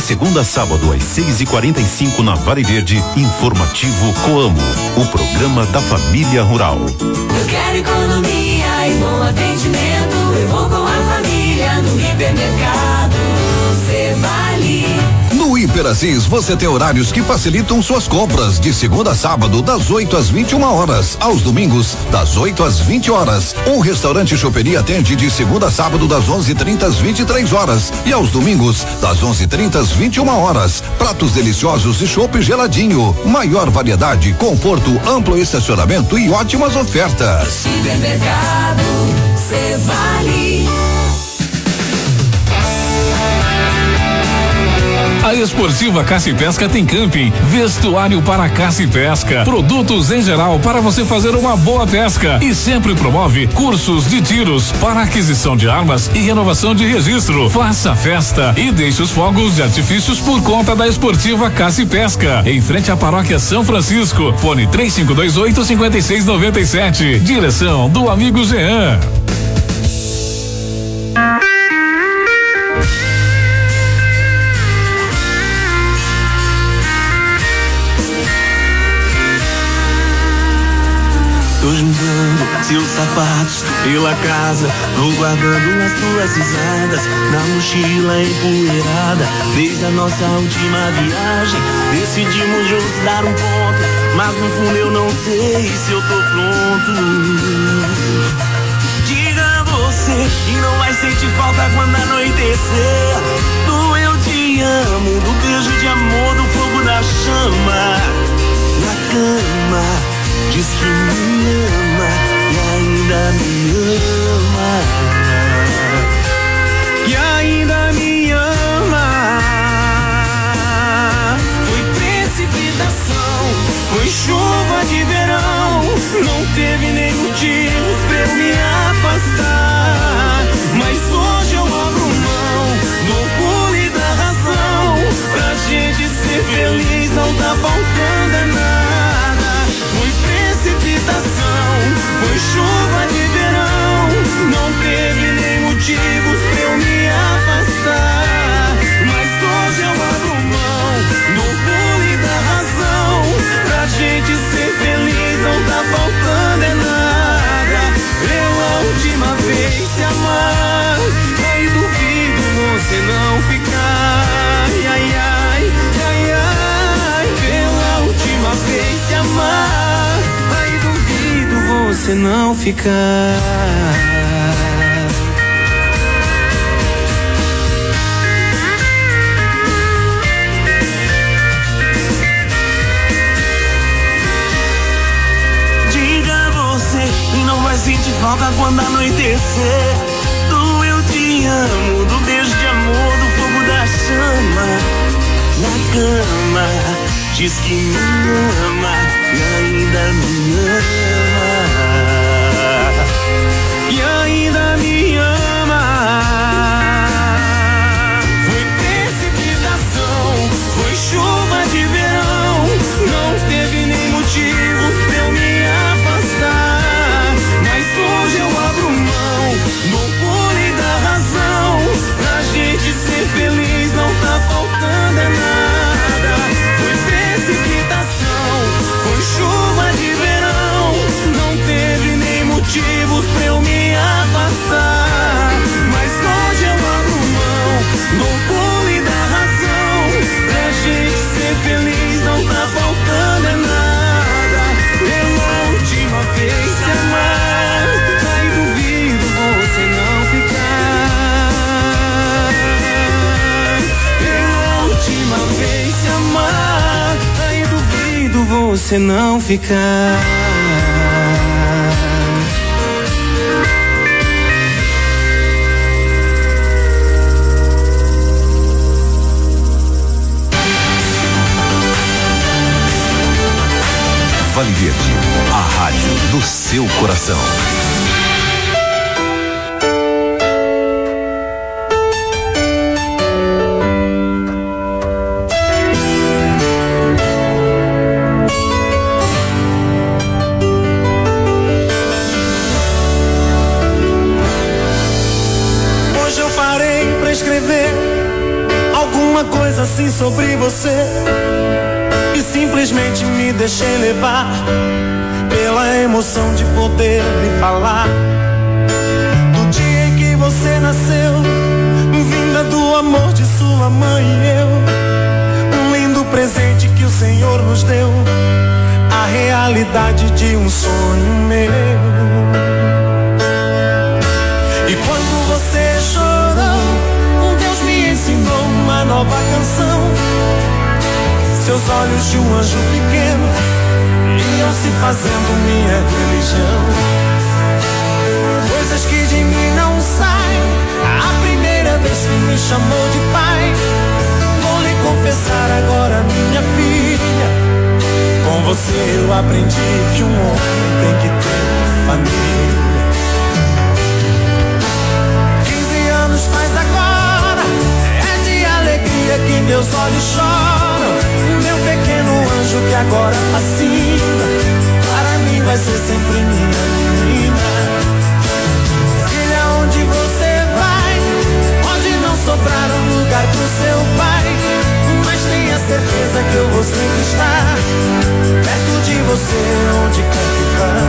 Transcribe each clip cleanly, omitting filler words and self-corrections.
segunda a sábado às 6h45 na Vale Verde, informativo Coamo, o programa da família rural. Eu quero economia e bom atendimento. Eu vou com a família no hipermercado Cevale. No Hiper Assis você tem horários que facilitam suas compras, de segunda a sábado das 8 às 21 horas, aos domingos das 8 às 20 horas. O restaurante Choperia atende de segunda a sábado das 11h30 às 23 horas e aos domingos das 11h30 às 21 horas. Pratos deliciosos e chopp geladinho, maior variedade, conforto, amplo estacionamento e ótimas ofertas. Supermercado Cevale. A Esportiva Caça e Pesca tem camping, vestuário para caça e pesca, produtos em geral para você fazer uma boa pesca e sempre promove cursos de tiros para aquisição de armas e renovação de registro. Faça festa e deixe os fogos de artifícios por conta da Esportiva Caça e Pesca, em frente à Paróquia São Francisco. Fone 3528-5697. Direção do amigo Jean. Tô juntando seus sapatos pela casa, vou guardando as tuas risadas na mochila empoeirada. Desde a nossa última viagem, decidimos juntos dar um ponto, mas no fundo eu não sei se eu tô pronto. Diga você que não vai sentir falta quando anoitecer, do eu te amo, do beijo de amor, do fogo da chama na cama. Diz que me ama e ainda me ama, e ainda me ama. Foi precipitação, foi chuva de verão, não teve nem motivos pra eu me afastar. Mas hoje eu abro mão do orgulho e da razão, pra gente ser feliz não tá faltando nada. Foi chuva de verão, não teve nem motivos pra eu me afastar. Mas hoje eu abro mão do orgulho e da razão, pra gente ser feliz não tá faltando é nada. Pela última vez se amar, aí duvido você não ficar. Ai, ai, ai, ai, ai. Pela última vez se amar, você não ficar. Diga você e não vai sentir falta quando anoitecer, do eu te amo, do beijo de amor, do fogo da chama na cama. Diz que me ama e ainda me ama, e ainda me ama. Foi precipitação, foi chuva de verão, não teve nem motivos pra eu me afastar. Mas hoje eu abro mão do orgulho e da razão, pra gente ser feliz não tá faltando é nada. Foi precipitação, foi chuva de verão, não teve nem motivos pra eu me afastar. Mas hoje eu abro mão do orgulho e da razão, pra gente ser feliz não tá faltando é nada. Pela última vez se amar, ai duvido você não ficar. Pela última vez se amar, ai duvido você não ficar. Vale Verde, a rádio do seu coração. Hoje eu parei pra escrever alguma coisa coisa assim sobre você e simplesmente me deixei levar pela emoção de poder lhe falar do dia em que você nasceu, vinda do amor de sua mãe e eu, um lindo presente que o Senhor nos deu, a realidade de um sonho meu. E quando você chorou, Deus me ensinou uma nova canção. Seus olhos de um anjo pequeno iam se fazendo minha religião. Coisas que de mim não saem, a primeira vez que me chamou de pai. Vou lhe confessar agora, minha filha, com você eu aprendi que um homem tem que ter família. 15 anos faz agora, é de alegria que meus olhos choram. Meu pequeno anjo que agora fascina, para mim vai ser sempre minha menina. Filha, onde você vai, pode não sobrar um lugar pro seu pai, mas tenha certeza que eu vou sempre estar perto de você, onde quer que vá.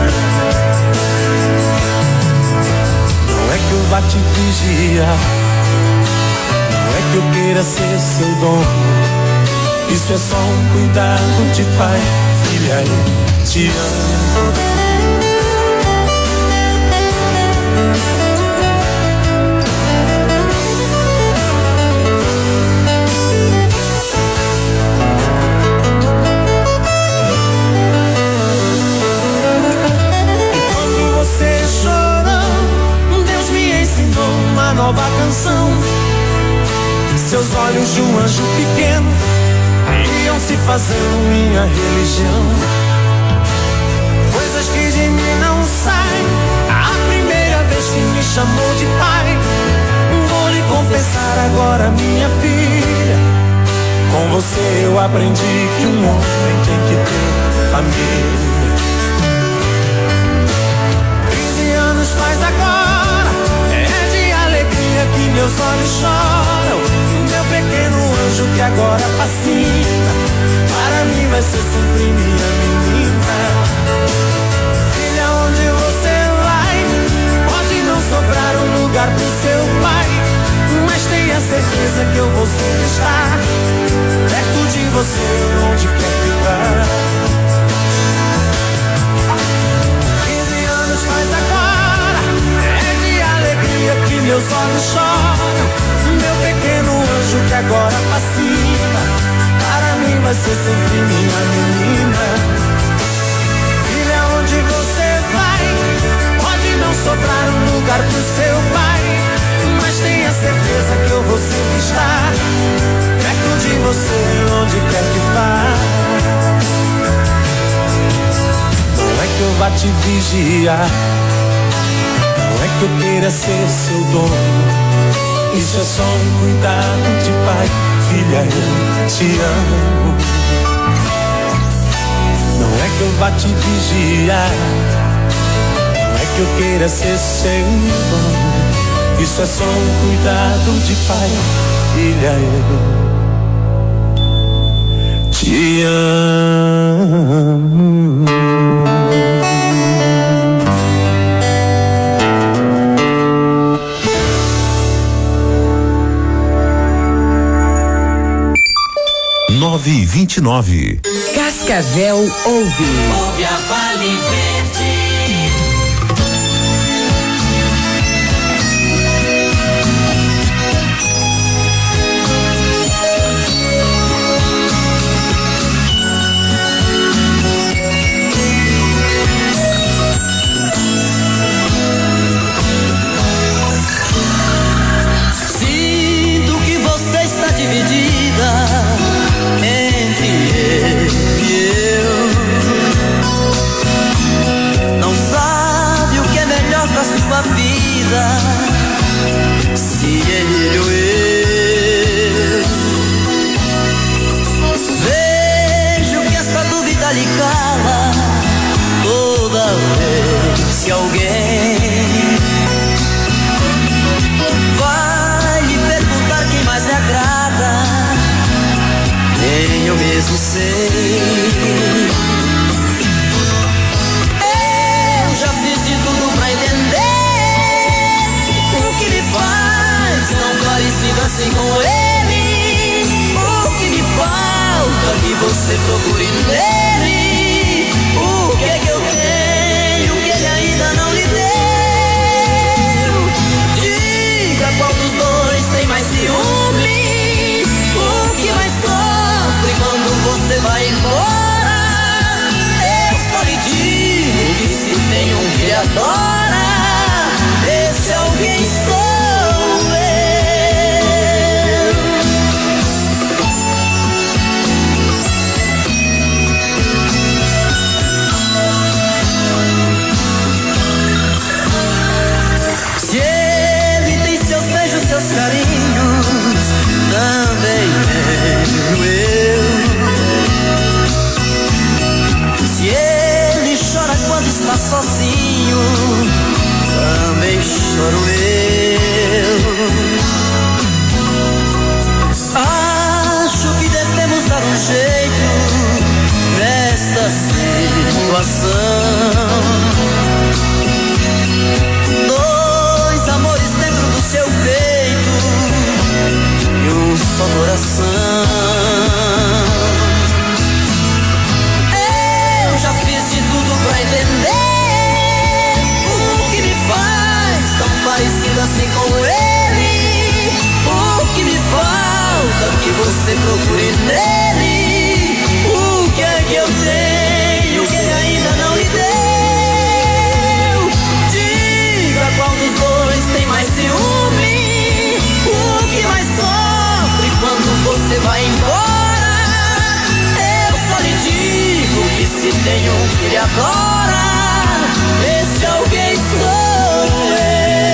Não é que eu vá te vigiar, não é que eu queira ser seu dono. Isso é só um cuidado de pai. Filha, eu te amo. E quando você chorou, Deus me ensinou uma nova canção. Seus olhos de um anjo pequeno iam se fazendo minha religião. Coisas que de mim não saem, a primeira vez que me chamou de pai. Vou lhe confessar agora, minha filha, com você eu aprendi que um homem tem que ter família. 15 anos faz agora, é de alegria que meus olhos choram. Meu pequeno anjo que agora fascina, para mim vai ser sempre minha menina. Filha, onde você vai, pode não sobrar um lugar pro seu pai, mas tenha certeza que eu vou sempre estar perto de você, onde quer que vá. 15 anos faz agora, é de alegria que meus olhos choram. Meu pequeno anjo que agora fascina, para mim vai ser sempre minha menina. Filha, onde você vai, pode não sobrar um lugar pro seu pai, mas tenha certeza que eu vou sempre estar perto de você, onde quer que vá. Não é que eu vá te vigiar, não é que eu queira ser seu dono. Isso é só um cuidado de pai. Filha, eu te amo. Não é que eu vá te vigiar, não é que eu queira ser seu dono. Isso é só um cuidado de pai. Filha, eu te amo. 9h29. Cascavel ouve. Ouve a Vale Verde. Sinto que você está dividida entre ele e eu. Não sei. Eu já fiz de tudo pra entender o que me faz tão parecido assim com ele. O que me falta que você procure nele. O que é que eu tenho que ele ainda não lhe deu? Diga qual dos dois tem mais ciúme. O que mais sofre quando você vai embora? Eu só lhe digo que se tem um que lhe adora, esse alguém sou eu. Se ele tem seus beijos, seus carinhos, também tenho eu. Se ele chora quando está sozinho, também choro eu. Acho que devemos dar um jeito nesta situação. Dois amores dentro do seu peito e um só coração. Eu já fiz de tudo pra entender o que me faz tão parecido assim com ele. O que me falta que você procure nele. O que é que eu tenho que ele ainda não lhe deu? Diga qual dos dois tem mais ciúme. O que mais sofre quando você vai embora? Eu só lhe digo que se tem um que lhe adora, esse alguém sou eu.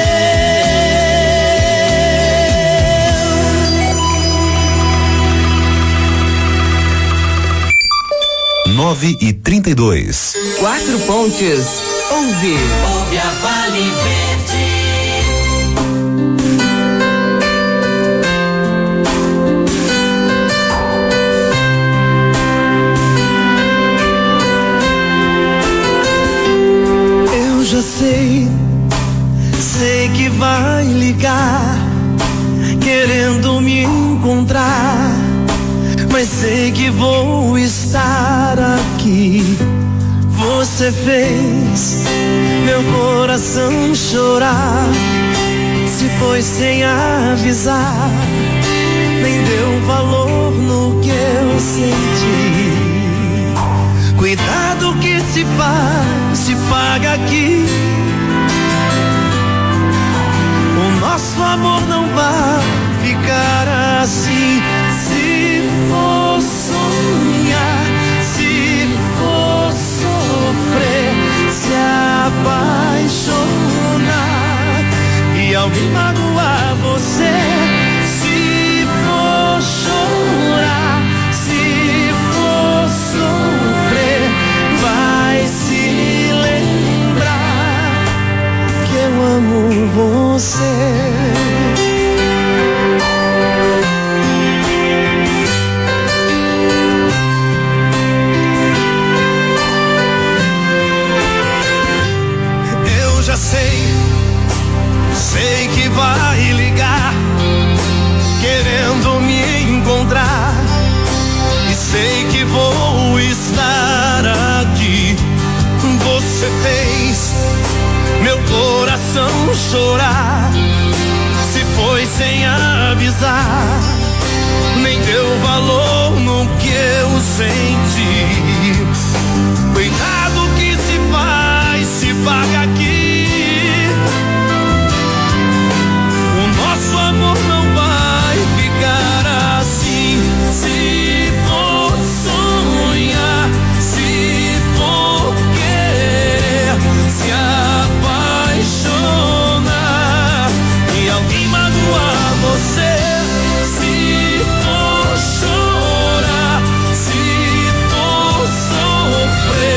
9h32. Quatro Pontes. Ouve a Vale Verde. Eu já sei que vai ligar, querendo me encontrar, mas sei que vou estar aqui. Você fez meu coração chorar, se foi sem avisar, nem deu valor no que eu senti. Cuidado que se faz, se paga aqui. O nosso amor não vai ficar assim. Se for sonhar, se for sofrer, se apaixonar e alguém magoar você, se for chorar, se for sofrer, vai se lembrar que eu amo você. Sei que vai ligar, querendo me encontrar, e sei que vou estar aqui. Você fez meu coração chorar, se foi sem avisar, nem deu valor no que eu senti. Cuidado que se faz, se paga aqui. Nosso amor não vai ficar assim. Se for sonhar, se for querer, se apaixonar e alguém magoar você, se for chorar, se for sofrer,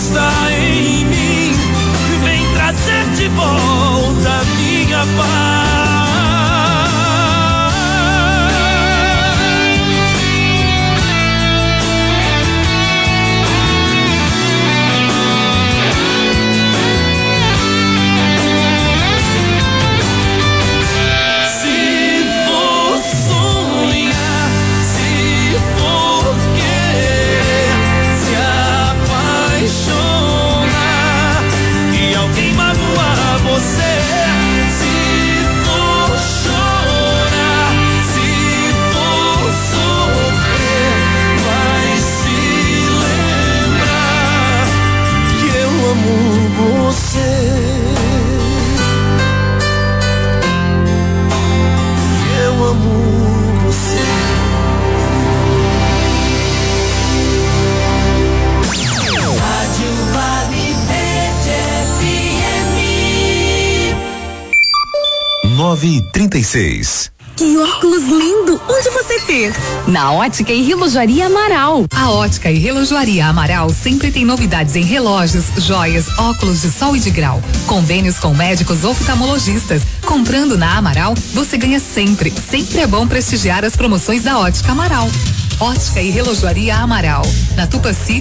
está em mim, vem trazer de volta minha paz. E 36. Que óculos lindo! Onde você fez? Na Ótica e Relojoaria Amaral. A Ótica e Relojoaria Amaral sempre tem novidades em relógios, joias, óculos de sol e de grau. Convênios com médicos oftalmologistas. Comprando na Amaral, você ganha sempre. Sempre é bom prestigiar as promoções da Ótica Amaral. Ótica e Relojoaria Amaral. Na Tupaci,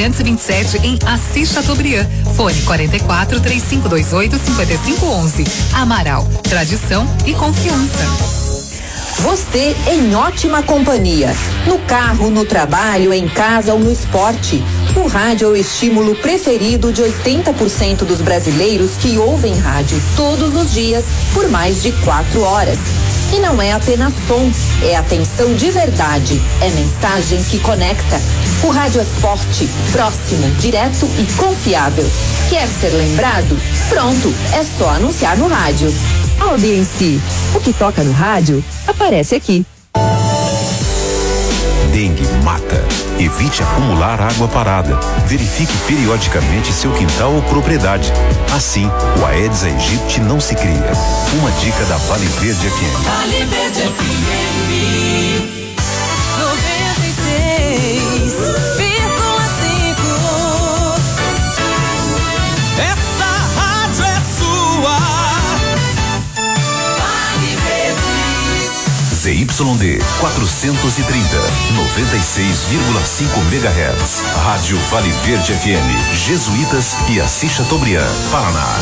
827 em Assis Chateaubriand. Fone 44 3528 5511. Amaral, tradição e confiança. Você em ótima companhia. No carro, no trabalho, em casa ou no esporte. O rádio é o estímulo preferido de 80% dos brasileiros que ouvem rádio todos os dias por mais de 4 horas. E não é apenas som, é atenção de verdade, é mensagem que conecta. O rádio é forte, próximo, direto e confiável. Quer ser lembrado? Pronto, é só anunciar no rádio. Audiência, o que toca no rádio aparece aqui. Dengue mata. Evite acumular água parada. Verifique periodicamente seu quintal ou propriedade. Assim, o Aedes aegypti não se cria. Uma dica da Vale Verde FM. Vale Verde FM 96,5. Essa rádio é sua. Vale Verde. ZYD 430, 96,5 MHz. Rádio Vale Verde FM, Jesuítas e Assis Chateaubriand, Paraná.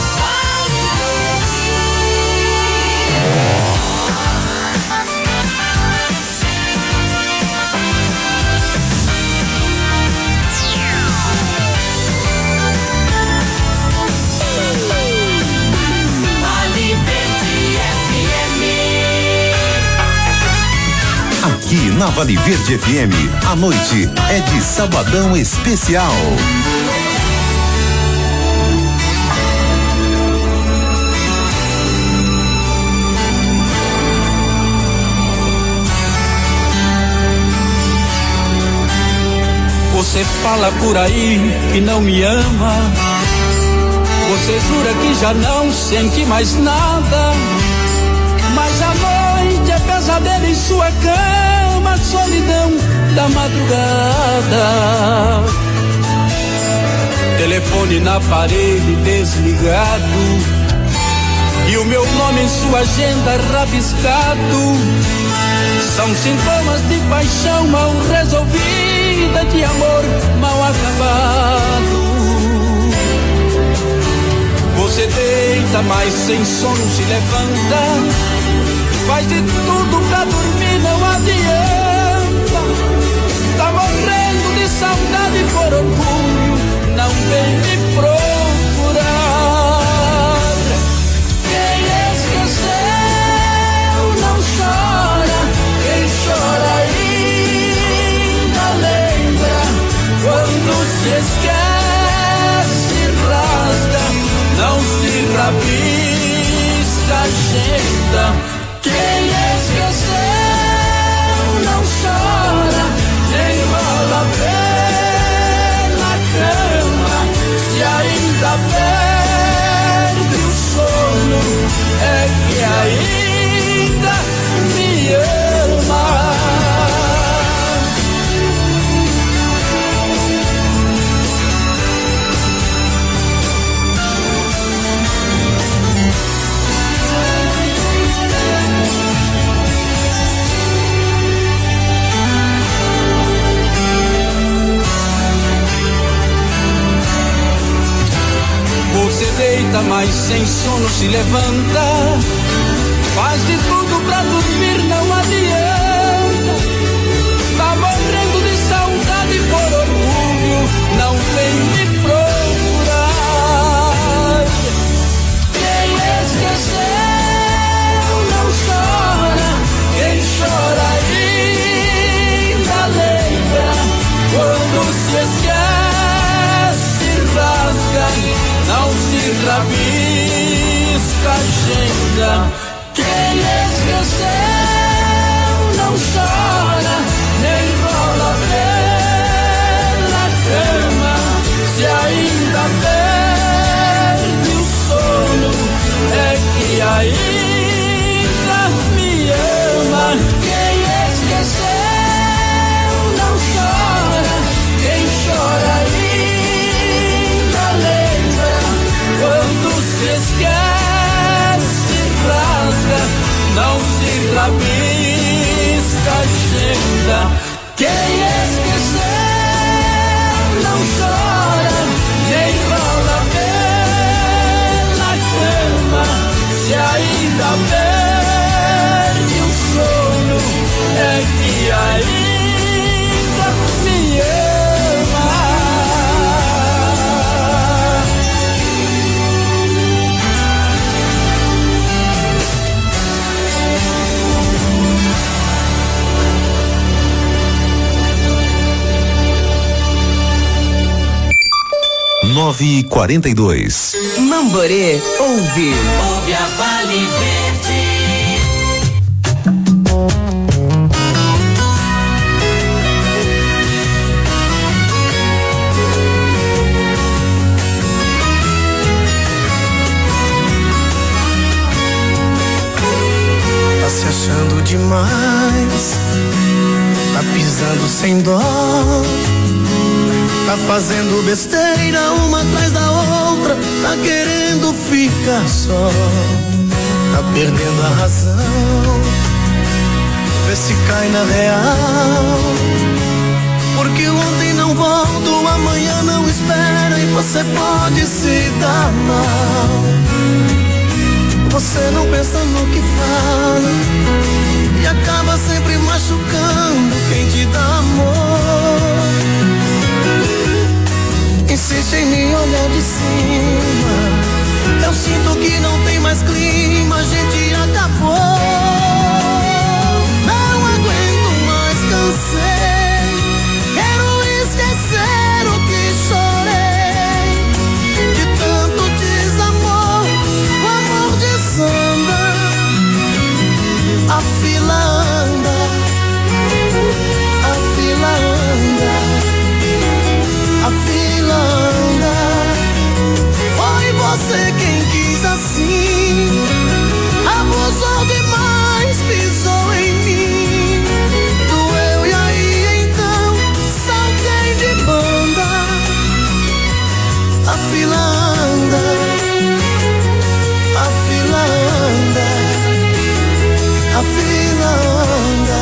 Aqui na Vale Verde FM, a noite é de Sabadão Especial. Você fala por aí que não me ama. Você jura que já não sente mais nada. Mas a noite é pesadelo em sua cama, solidão da madrugada. Telefone na parede desligado e o meu nome em sua agenda rabiscado. São sintomas de paixão mal resolvida, de amor mal acabado. Você deita, mas sem sono se levanta. Faz de tudo pra dormir, não adianta. Tá morrendo de saudade por orgulho, não vem me procurar. Quem esqueceu não chora, quem chora ainda lembra. Quando se esquece, rasga, não se rabisca a agenda. Quem esqueceu não chora, nem rola pela cama. Se ainda perde o sono, é que ainda me ama. acorda, mas sem sono se levanta. Faz de tudo pra dormir, não adianta. Tá morrendo de saudade por orgulho, não vem me procurar. Quem esqueceu não chora, quem chora ainda lembra. Quando se esquece, rasga, não se rabisca a agenda. Quem esqueceu não chora, nem rola pela cama. Se ainda perde o sono, é que ainda me ama. Quem esqueceu não chora, quem chora ainda lembra. Quando se esquece, rasga, não se rabisca a agenda. Quem esqueceu não chora, nem rola pela cama. Se ainda perde o sono, é que ainda me ama. Nove e 42. Namborê ouve. Ouve a Vale Verde. Tá se achando demais, tá pisando sem dó. Tá fazendo besteira uma atrás da outra, tá querendo ficar só, tá perdendo a razão, vê se cai na real. Porque ontem não volta, o amanhã não espera e você pode se dar mal. Você não pensa no que fala e acaba sempre machucando quem te dá amor. Insiste em me olhar de cima, eu sinto que não tem mais clima, a gente acabou. Não aguento mais, cansei, quero esquecer o que chorei. De tanto desamor, o amor desanda, a fila anda, a fila anda, a fila anda. Foi você quem quis assim, abusou demais, pisou em mim, doeu e aí então saltei de banda. A fila anda, a fila anda, a fila anda.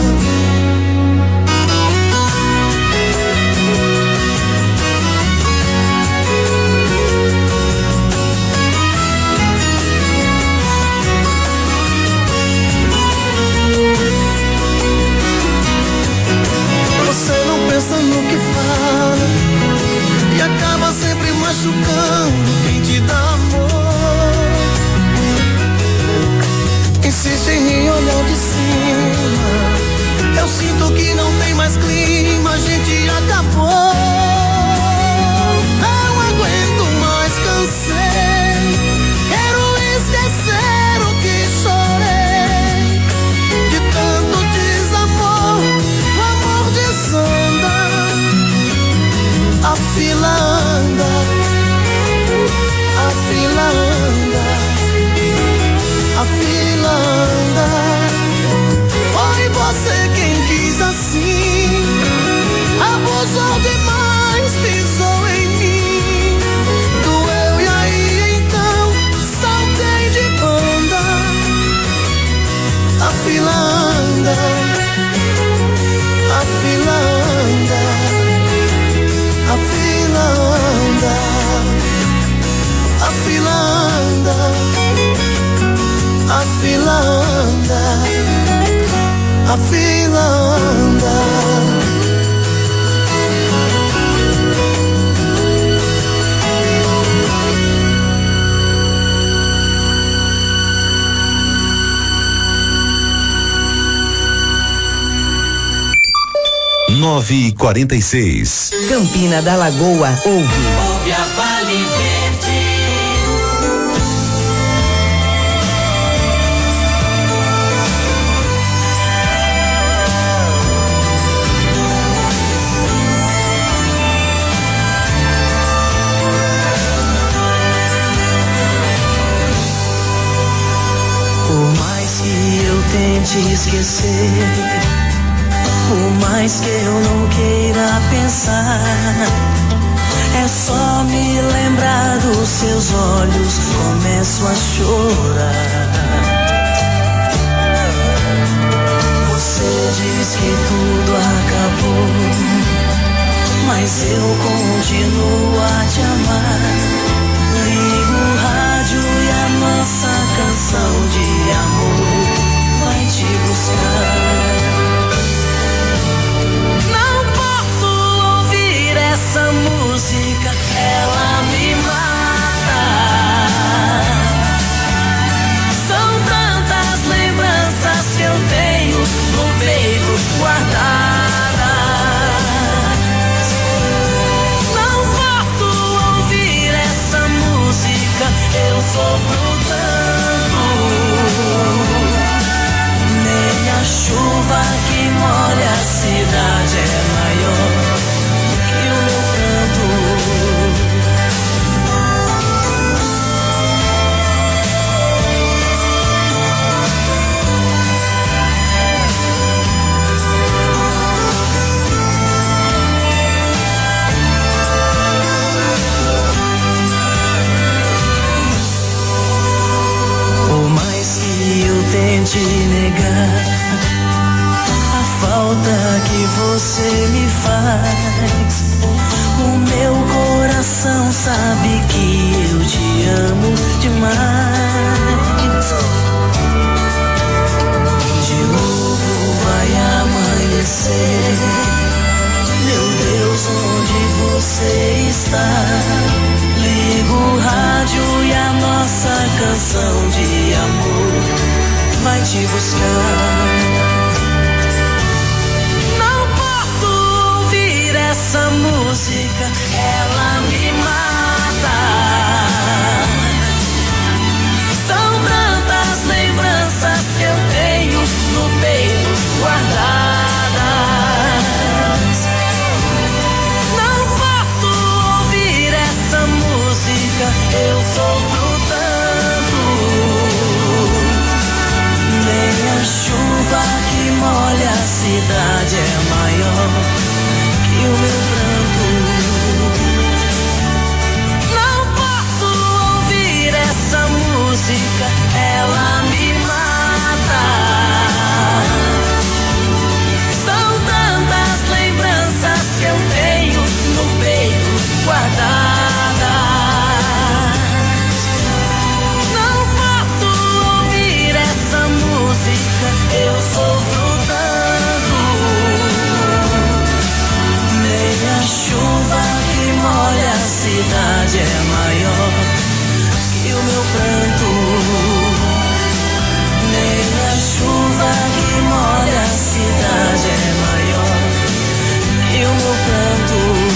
Você não pensa no que fala e acaba sempre machucando quem te dá amor. Insiste em me olhar de cima, eu sinto que não tem mais clima, a gente acabou. Não aguento mais, cansei, quero esquecer o que chorei. De tanto desamor, o amor desanda, a fila anda, a fila anda, a fila anda. Foi você quem quis assim, fila anda, a fila anda. 9h46. Campina da Lagoa ouve a Vale Verde. Por mais que eu tente esquecer, por mais que eu não queira pensar, é só me lembrar dos seus olhos, começo a chorar. Você diz que tudo acabou, mas eu continuo a te amar. Ligo o rádio e a nossa canção de amor vai te buscar. Essa música, ela me mata. São tantas lembranças que eu tenho no peito guardadas. Não posso ouvir essa música, eu sofro tanto. Nem a chuva que molha a cidade é maior. Por mais que eu tente negar a falta que você me faz, o meu coração sabe que eu te amo demais. De novo vai amanhecer. Meu Deus, onde você está? Ligo o rádio e a nossa canção de amor vai te buscar. Essa música, ela me mata. São tantas lembranças que eu tenho no peito guardadas. Não posso ouvir essa música, eu sofro tanto. Nem a chuva que molha a cidade é maior e o meu pranto. Não posso ouvir essa música, ela me mata. São tantas lembranças que eu tenho no peito guardadas. Não posso ouvir essa música, eu sofro tanto. A chuva que molha a cidade é maior que o meu pranto. Nem a chuva que molha a cidade é maior que o meu pranto.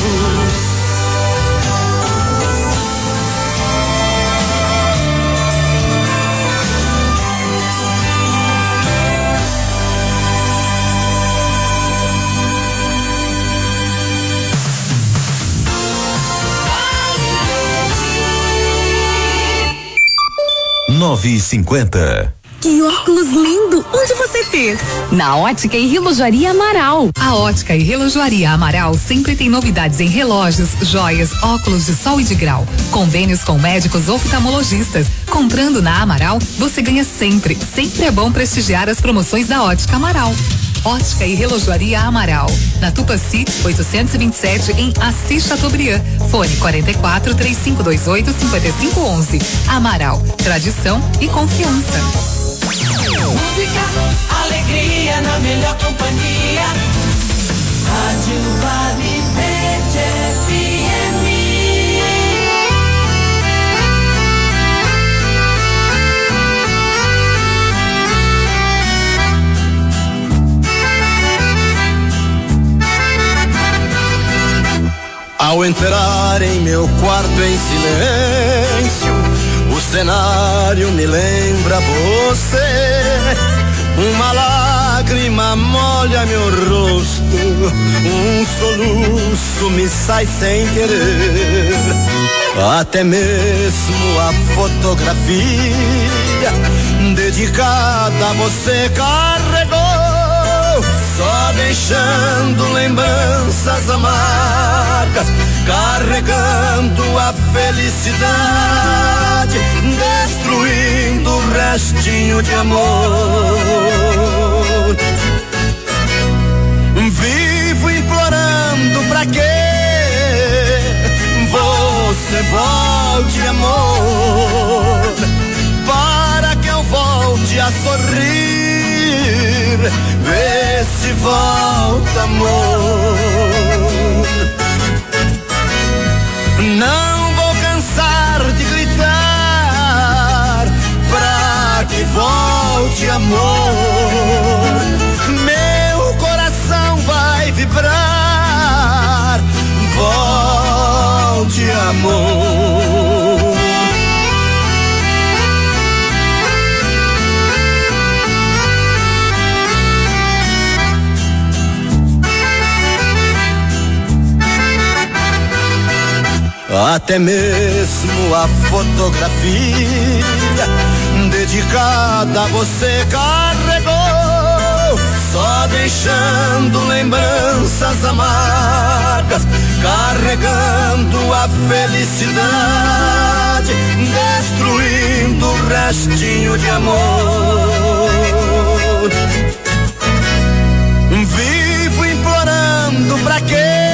Nove e 50. Que óculos lindo! Onde você fez? Na Ótica e Relojoaria Amaral. A Ótica e Relojoaria Amaral sempre tem novidades em relógios, joias, óculos de sol e de grau. Convênios com médicos oftalmologistas. Comprando na Amaral, você ganha sempre. Sempre é bom prestigiar as promoções da Ótica Amaral. Ótica e Relojoaria Amaral. Na Tupaci, 827 em Assis Chateaubriand. Fone 44 3528 5511. Amaral, tradição e confiança. Música, alegria na melhor companhia. Rádio Vale Verde FM. Ao entrar em meu quarto em silêncio, o cenário me lembra você. Uma lágrima molha meu rosto, um soluço me sai sem querer. Até mesmo a fotografia dedicada a você carregou, só deixando lembranças amargas, carregando a felicidade, destruindo o restinho de amor. Vivo implorando pra que você volte, amor, para que eu volte a sorrir. Vê se volta, amor. Não vou cansar de gritar pra que volte, amor. Meu coração vai vibrar. Volte, amor. Até mesmo a fotografia dedicada a você carregou, só deixando lembranças amargas, carregando a felicidade, destruindo o restinho de amor. Vivo implorando pra que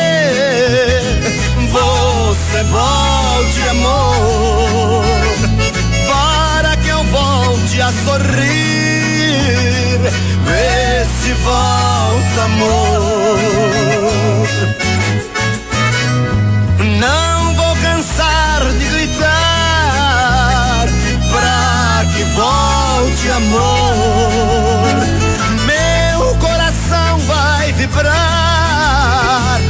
você volte, amor, para que eu volte a sorrir. Vê se volta, amor. Não vou cansar de gritar pra que volte, amor. Meu coração vai vibrar.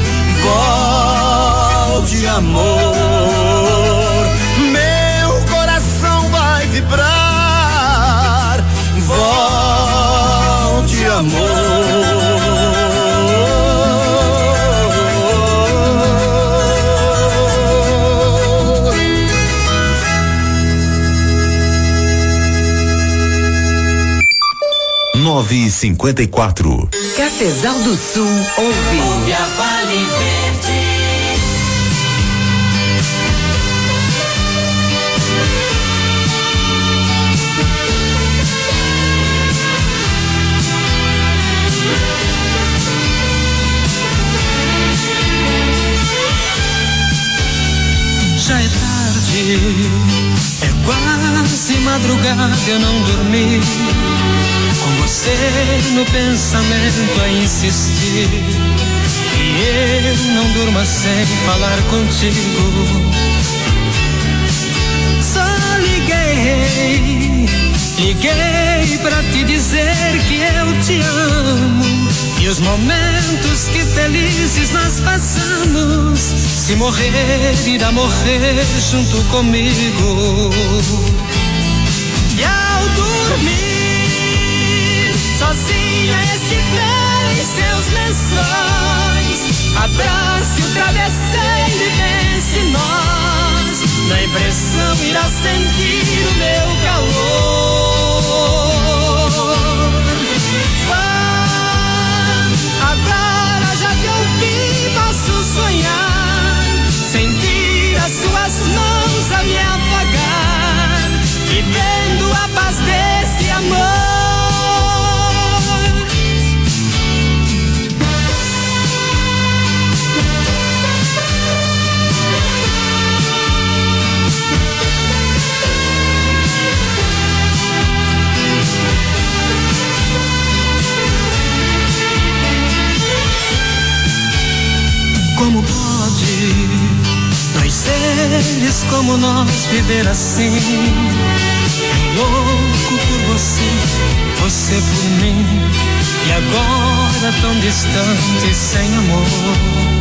Volte, amor. Meu coração vai vibrar. Volte, amor. 9h54. Cafezal do Sul ouve. Ouve a Vale Verde. Já é tarde, é quase madrugada, eu não dormi. Com você no pensamento a insistir, e eu não durmo sem falar contigo. Só liguei pra te dizer que eu te amo. E os momentos que felizes nós passamos, se morrer, irá morrer junto comigo. E ao dormir sozinha, estive em seus lençóis, abrace o travesseiro e pense nós. Na impressão irá sentir o meu calor. Agora já te ouvi, posso sonhar, sentir as suas mãos a me afagar, vivendo a paz desse amor. como nós viver assim. Louco por você, você por mim. E agora tão distante, sem amor.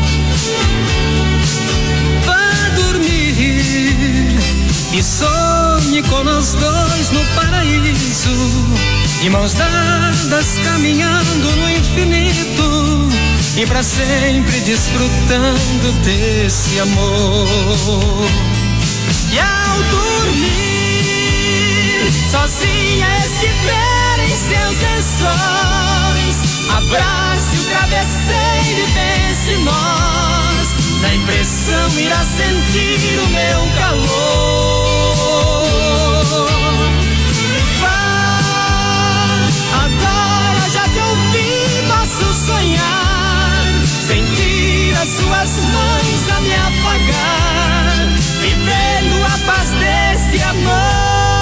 Vá dormir e sonhe com nós dois no paraíso, de mãos dadas caminhando no infinito, e pra sempre desfrutando desse amor. E ao dormir, sozinha estiver em seus lençóis, abrace o travesseiro e pense em nós. Na impressão irá sentir o meu calor. Vá, agora já te ouvi, posso sonhar, sentir as suas mãos a me afagar, vivendo a paz desse amor.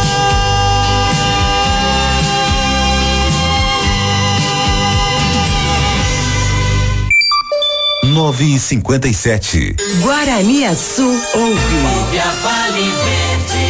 9h57. Guaraniaçu ouve. Ouve a Vale Verde.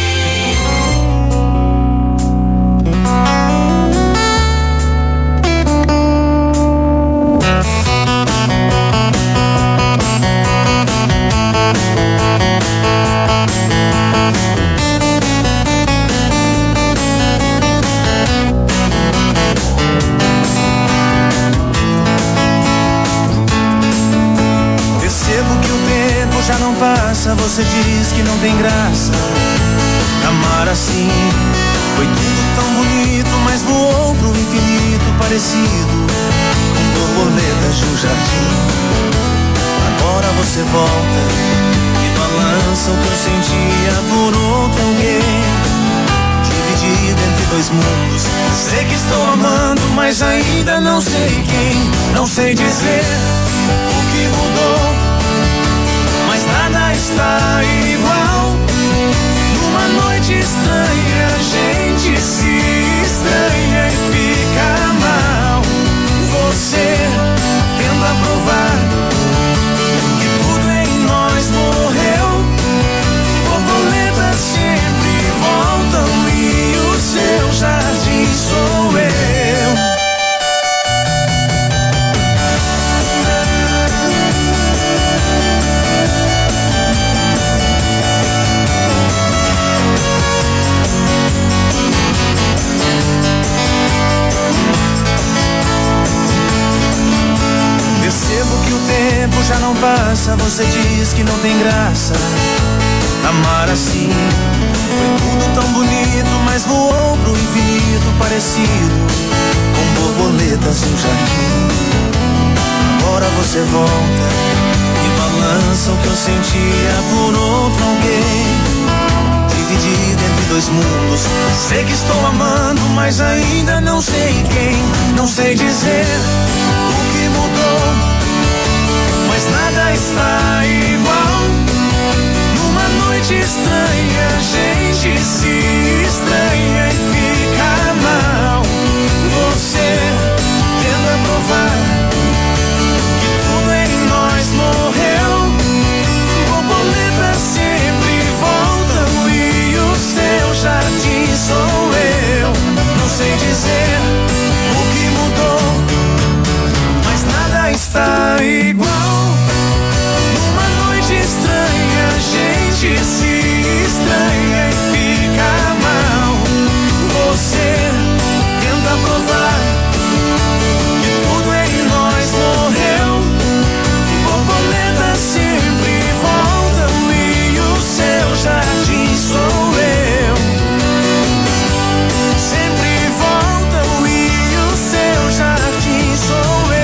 Já não passa, você diz que não tem graça. Amar assim foi tudo tão bonito, mas voou pro infinito, parecido com borboletas de um jardim. Agora você volta e balança o que eu sentia por outro alguém, dividido entre dois mundos. Sei que estou amando, mas ainda não sei quem. Não sei dizer o que mudou, nada está igual. Numa noite estranha, a gente se estranha e fica mal. Você tenta provar que tudo em nós morreu. Borboletas sempre voltam e o seu jardim sou eu. Percebo que o tempo já não passa, você diz que não tem graça. Amar assim foi tudo tão bonito, mas voou pro infinito, parecido com borboletas em um jardim. Agora você volta e balança o que eu sentia por outro alguém, dividido entre dois mundos. Sei que estou amando, mas ainda não sei quem. Não sei dizer o que mudou, mas nada está igual. Numa noite estranha, a gente se estranha e fica mal. Você tenta provar que tudo em nós morreu. Borboletas sempre voltam e o seu jardim sou eu. Não sei dizer o que mudou, mas nada está igual. Numa noite estranha, a gente se estranha e fica mal. Você tenta provar que tudo em nós morreu. Borboletas sempre voltam e o seu jardim sou eu. Sempre voltam e o seu jardim sou eu.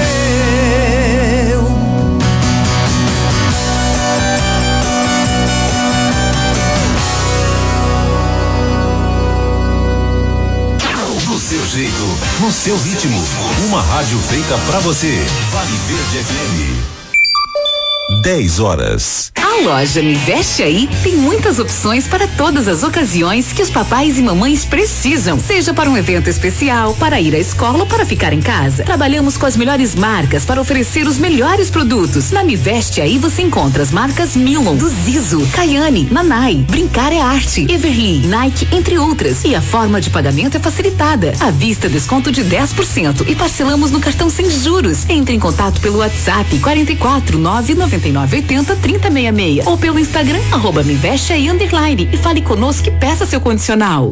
Do seu jeito, no seu ritmo. Uma rádio feita pra você. Vale Verde FM. 10 horas. A loja Me Veste Aí tem muitas opções para todas as ocasiões que os papais e mamães precisam, seja para um evento especial, para ir à escola ou para ficar em casa. Trabalhamos com as melhores marcas para oferecer os melhores produtos. Na Me Veste Aí você encontra as marcas Milon, do Zizo, Cayane, Nanai, Brincar é Arte, Everly, Nike, entre outras. E a forma de pagamento é facilitada. À vista, desconto de 10% e parcelamos no cartão sem juros. Entre em contato pelo WhatsApp 44 999 80 3066 ou pelo Instagram @mevesteaí_ e fale conosco e peça seu condicional.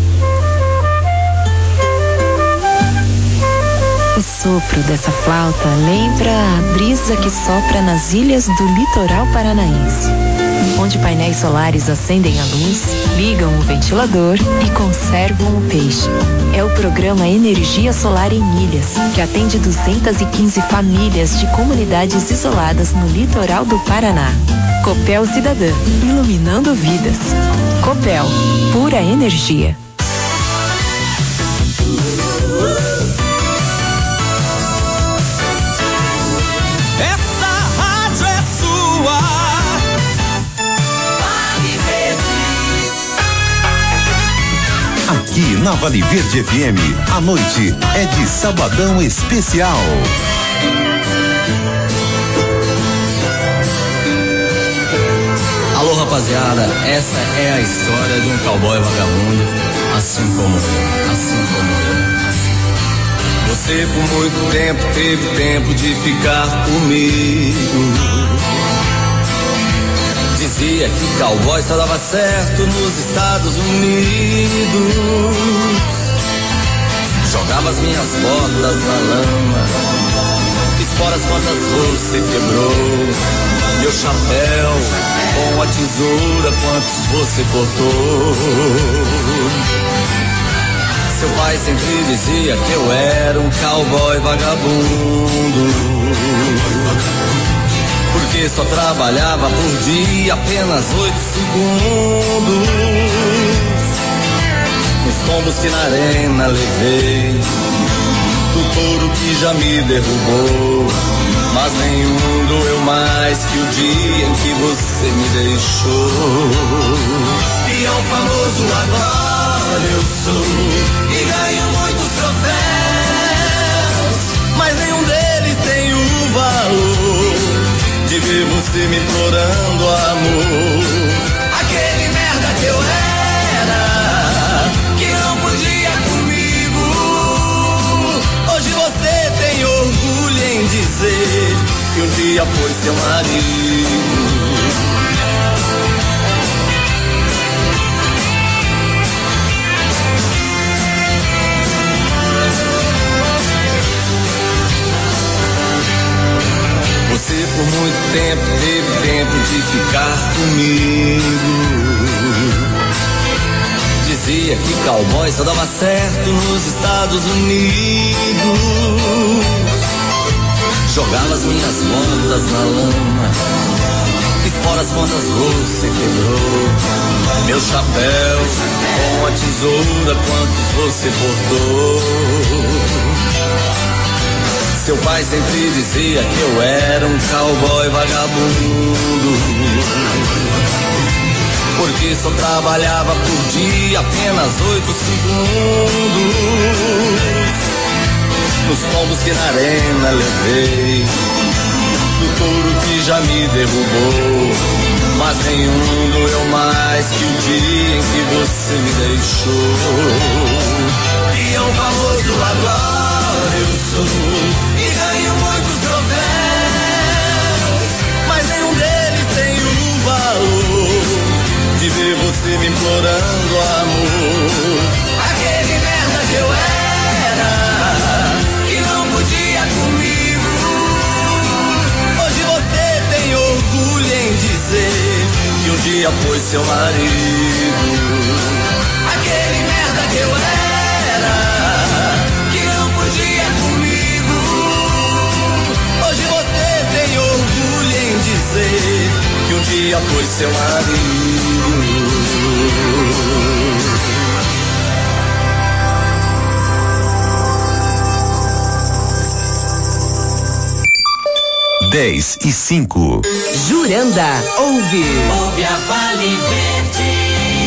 O sopro dessa flauta lembra a brisa que sopra nas ilhas do litoral paranaense, onde painéis solares acendem a luz, ligam o ventilador e conservam o peixe. É o programa Energia Solar em Ilhas, que atende 215 famílias de comunidades isoladas no litoral do Paraná. Copel Cidadã, iluminando vidas. Copel, pura energia. Aqui na Vale Verde FM, a noite é de Sabadão Especial. Alô, rapaziada, essa é a história de um cowboy vagabundo, assim como eu. Você por muito tempo teve tempo de ficar comigo. Dizia que cowboy só dava certo nos Estados Unidos. Jogava as minhas botas na lama, esporas quantas você quebrou. Meu chapéu com a tesoura quantos você cortou. Seu pai sempre dizia que eu era um cowboy vagabundo, porque só trabalhava por dia apenas 8 segundos. Os tombos que na arena levei, do touro que já me derrubou, mas nenhum doeu mais que o dia em que você me deixou. Peão famoso agora eu sou e ganho muitos troféus, mas nenhum deles tem o valor de ver você me implorando amor. Aquele merda que eu era, que não podia comigo, hoje você tem orgulho em dizer que um dia foi seu marido. Você por muito tempo teve tempo de ficar comigo. Dizia que cowboy só dava certo nos Estados Unidos. Jogava as minhas botas na lama, esporas quantas você quebrou. Meu chapéu com a tesoura quantos você cortou. Seu pai sempre dizia que eu era um cowboy vagabundo, porque só trabalhava por dia apenas 8 segundos. Nos tombos que na arena levei, do touro que já me derrubou, mas nenhum doeu mais que o dia em que você me deixou. E eu famoso agora eu sou e ganho muitos troféus, mas nenhum deles tem o valor de ver você me implorando amor. Aquele merda que eu era, que não podia comigo, hoje você tem orgulho em dizer que um dia foi seu marido. Aquele merda que eu era, que não podia comigo, hoje você tem orgulho em dizer que um dia foi seu marido. 10:05. Juranda, ouve. Ouve a Vale Verde.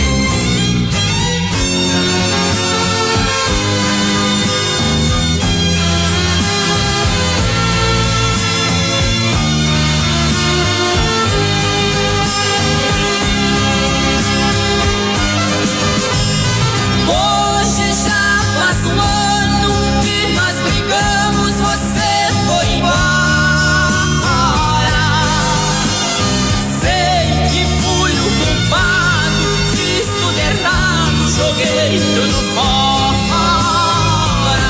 Tudo fora.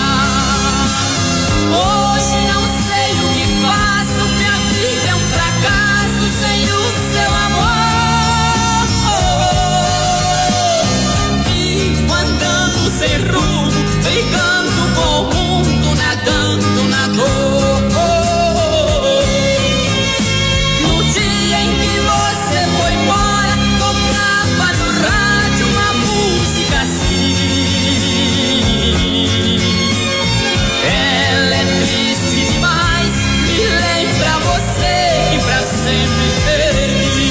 Hoje não sei o que faço, minha vida é um fracasso sem o seu amor. Vivo andando sem rumo, brigando com o mundo, nadando na dor. No dia em que você foi embora, tocava no rádio uma música assim. Ela é triste demais, me lembra você que pra sempre perdi.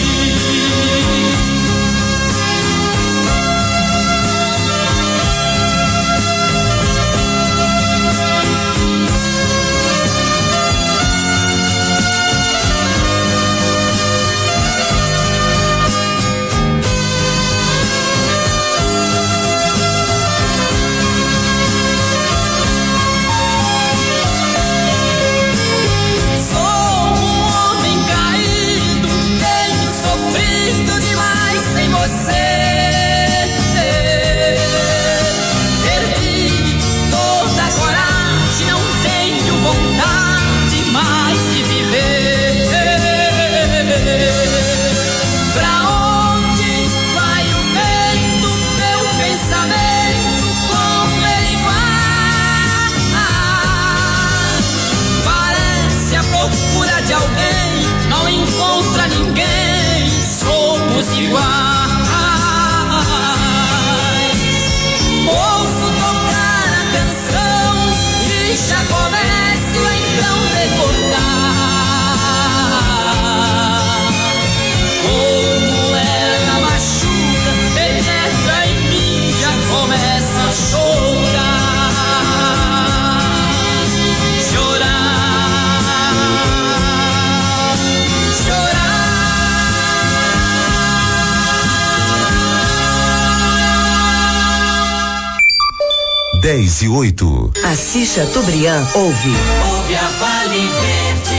Dez e 8. Assis Chateaubriand, ouve. Ouve a Vale Verde.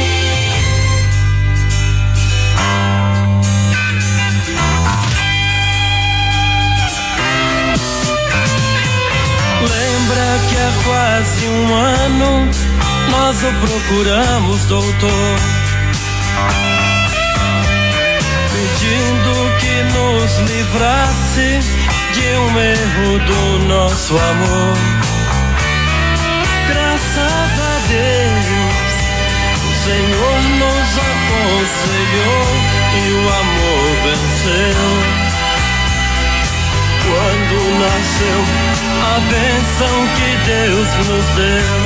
Lembra que há quase um ano nós o procuramos, doutor, pedindo que nos livrasse de um erro do nosso amor. Graças a Deus, o Senhor nos aconselhou e o amor venceu. Quando nasceu a bênção que Deus nos deu.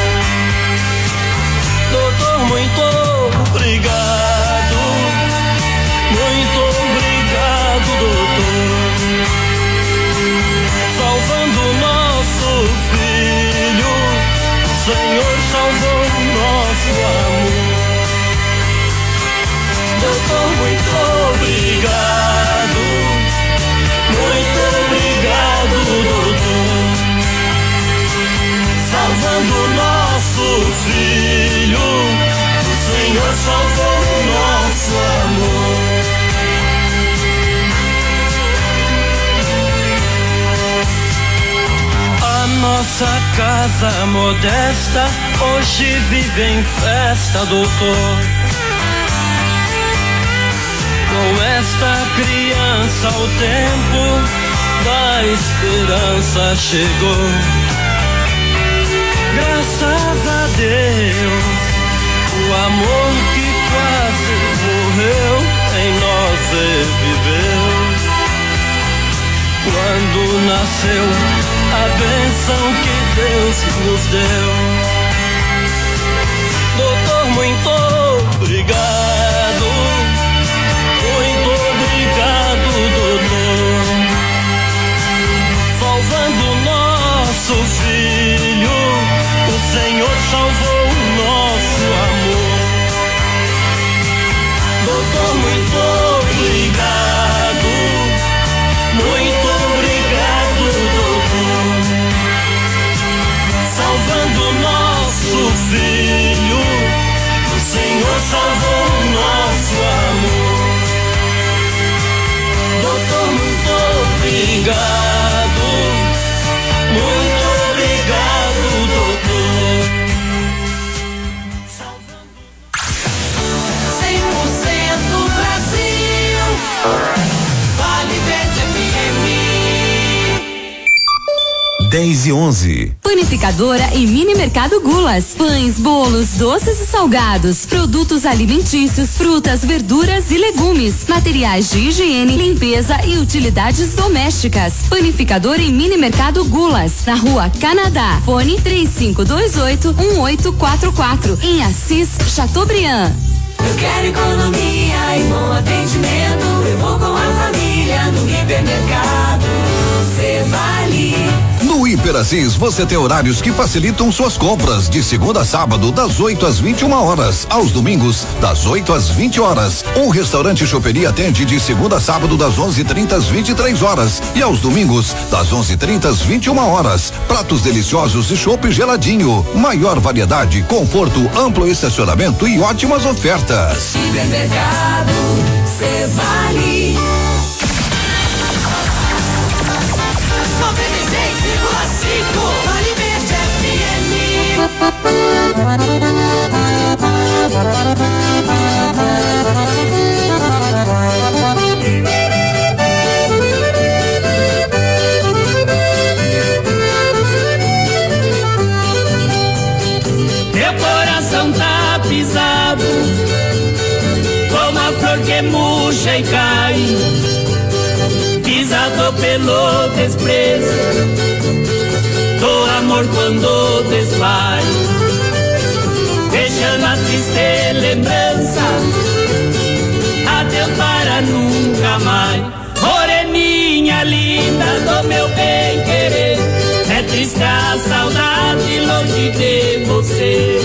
Doutor, muito obrigado, doutor, salvando o nosso filho, o Senhor salvou o nosso amor. Doutor, muito obrigado, doutor, salvando o nosso filho, o Senhor salvou o nosso amor. Nossa casa modesta hoje vive em festa, doutor. Com esta criança o tempo da esperança chegou. Graças a Deus, o amor que quase morreu em nós reviveu. Quando nasceu a bênção que Deus nos deu. Doutor, muito obrigado, doutor. Salvando nosso filho, o Senhor salvou o nosso amor. Doutor, muito obrigado, doutor. Salvando nosso filho, o Senhor salvou o nosso amor. Doutor, muito obrigado, doutor. 100% Brasil, Vale Verde FM. 10:11. Panificadora e mini mercado Gulas. Pães, bolos, doces e salgados. Produtos alimentícios, frutas, verduras e legumes. Materiais de higiene, limpeza e utilidades domésticas. Panificadora e mini mercado Gulas. Na Rua Canadá. Fone 3528-1844. Em Assis, Chateaubriand. Eu quero economia e bom atendimento. Eu vou com a família no hipermercado. Cê vale. No Hiper Assis, você tem horários que facilitam suas compras de segunda a sábado, das 8 às 21 horas. Aos domingos, das 8 às 20 horas. Um restaurante choperia atende de segunda a sábado, das 11:30 às 23 horas. E aos domingos, das 11:30 às 21 horas. Pratos deliciosos e chopp geladinho. Maior variedade, conforto, amplo estacionamento e ótimas ofertas. Hipermercado, cê vale. 96,5 Vale Verde Meu coração tá pisado, como a flor que murcha e cai, pisado pelo desprezo do amor quando desfaz, deixando a triste lembrança, adeus para nunca mais. Moreninha linda do meu bem querer, é triste a saudade longe de você.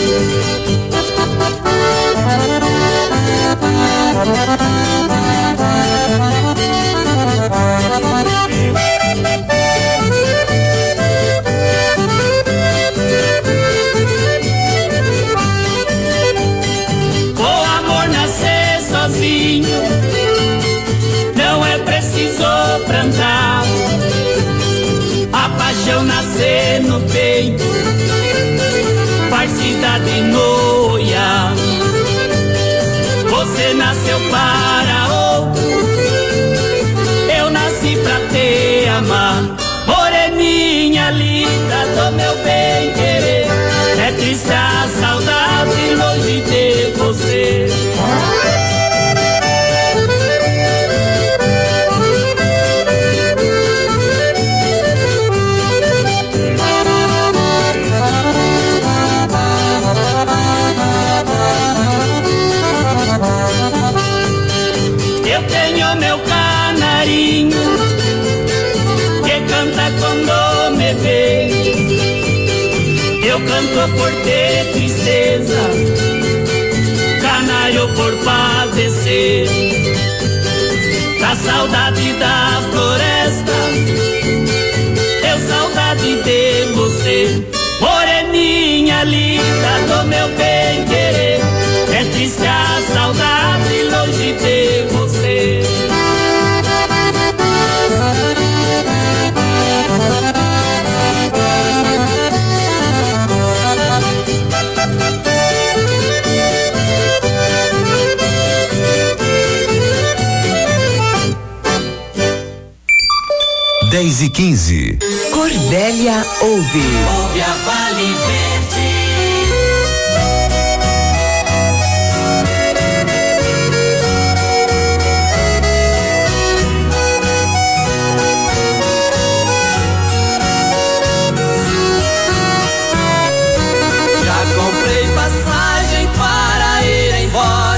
O amor nascer sozinho, não é preciso plantar. A paixão nascer no peito, faz cidade no olhar. Você nasceu para outro, eu nasci pra te amar. Moreninha linda do meu bem querer, é triste a saudade longe de você. Eu tenho meu canarinho que canta quando me vê. Eu canto por ter tristeza, canário por padecer. Da saudade da floresta, eu saudade de você. Moreninha linda do meu bem querer, é triste a saudade longe de você. Dez e 15. Cordélia ouve. Ouve a Vale Verde. Já comprei passagem para ir embora.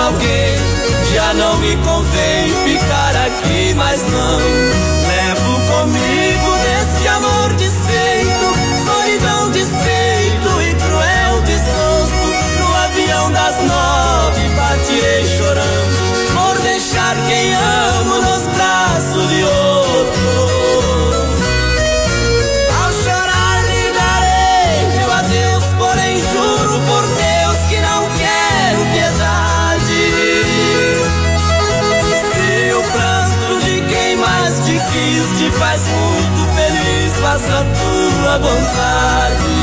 alguém. Já não me convém ficar aqui, mas não levo comigo desse amor desfeito, solidão, despeito e cruel desgosto. No avião das 9 partirei chorando por deixar quem amo nos braços de outro. Ao chorar lhe darei meu adeus, porém juro por Deus que não quero piedade. Se o pranto de quem mais te quis te faz muito feliz, faça a tua vontade.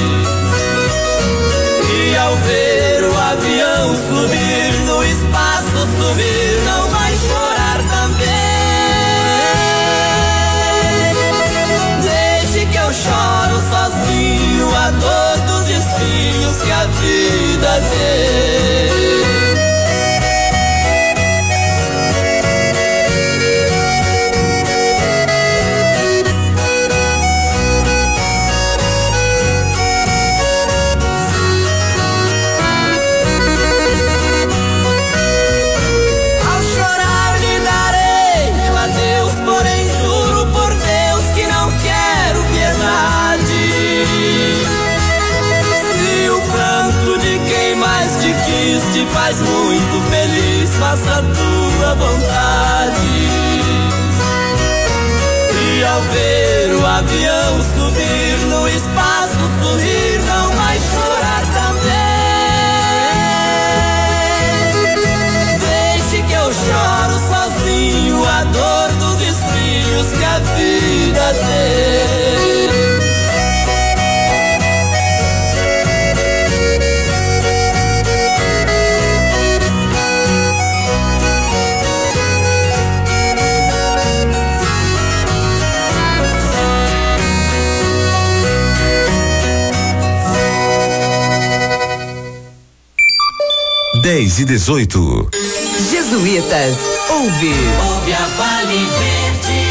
E ao ver o avião subir, no espaço sumir, não vai chorar também. Deixe que eu choro sozinho a dor dos espinhos que a vida tem. Te faz muito feliz, faça a tua vontade. E ao ver o avião subir, no espaço sumir, não vai chorar também. Deixe que eu choro sozinho a dor dos espinhos que a vida tem. 10:18. Jesuítas, ouve a Vale Verde.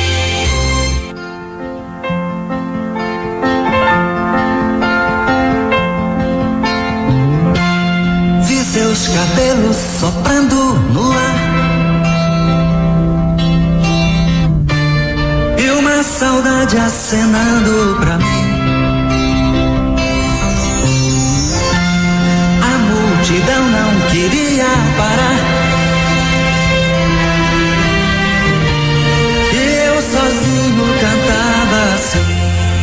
Vi seus cabelos soprando no ar e uma saudade acenando pra mim. A multidão não queria parar e eu sozinho cantava assim.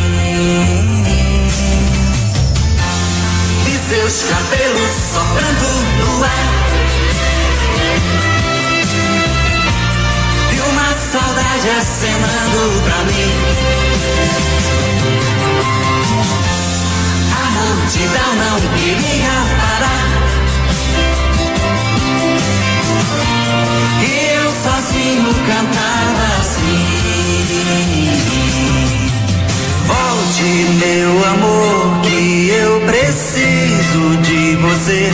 Vi seus cabelos soprando no ar e uma saudade acenando pra mim. A multidão não queria parar e eu sozinho cantava assim. Volte, meu amor, que eu preciso de você.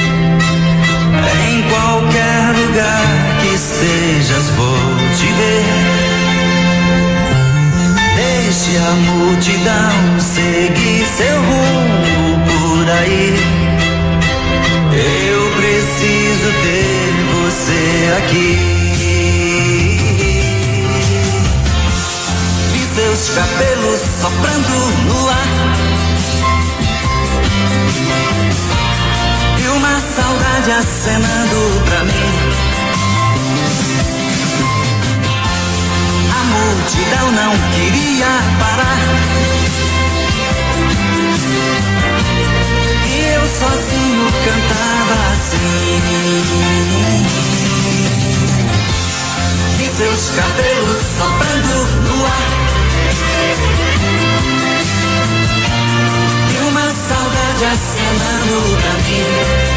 Em qualquer lugar que estejas, vou te ver. Deixe a multidão seguir seu rumo por aí. Eu preciso ter você aqui. Vi seus cabelos soprando no ar e uma saudade acenando pra mim. A multidão não queria parar e eu sozinho cantava assim. Vi seus cabelos soprando no ar e uma saudade acenando pra mim.